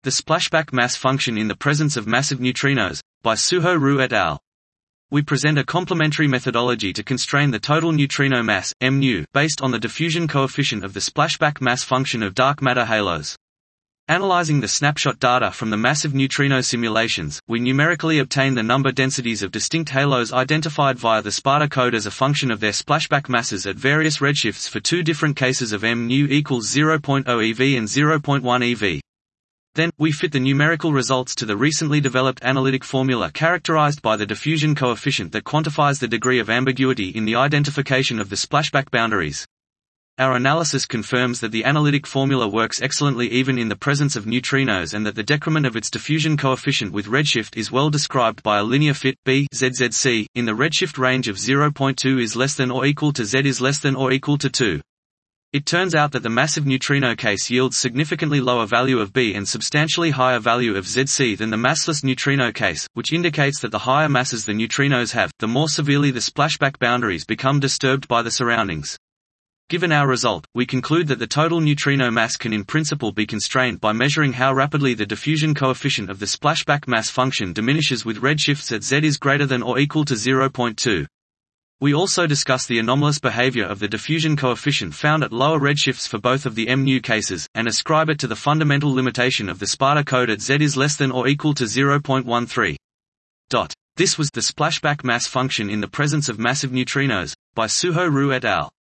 The splashback mass function in the presence of massive neutrinos, by Suho Ru et al. We present a complementary methodology to constrain the total neutrino mass, mu, based on the diffusion coefficient of the splashback mass function of dark matter halos. Analyzing the snapshot data from the massive neutrino simulations, we numerically obtain the number densities of distinct halos identified via the Sparta code as a function of their splashback masses at various redshifts for two different cases of mu equals 0.0 eV and 0.1 eV. Then, we fit the numerical results to the recently developed analytic formula characterized by the diffusion coefficient that quantifies the degree of ambiguity in the identification of the splashback boundaries. Our analysis confirms that the analytic formula works excellently even in the presence of neutrinos and that the decrement of its diffusion coefficient with redshift is well described by a linear fit B ZZC in the redshift range of 0.2 is less than or equal to Z is less than or equal to 2. It turns out that the massive neutrino case yields significantly lower value of B and substantially higher value of ZC than the massless neutrino case, which indicates that the higher masses the neutrinos have, the more severely the splashback boundaries become disturbed by the surroundings. Given our result, we conclude that the total neutrino mass can in principle be constrained by measuring how rapidly the diffusion coefficient of the splashback mass function diminishes with redshifts at Z is greater than or equal to 0.2. We also discuss the anomalous behavior of the diffusion coefficient found at lower redshifts for both of the mu cases, and ascribe it to the fundamental limitation of the Sparta code at Z is less than or equal to 0.13. This was the splashback mass function in the presence of massive neutrinos, by Suho Ru et al.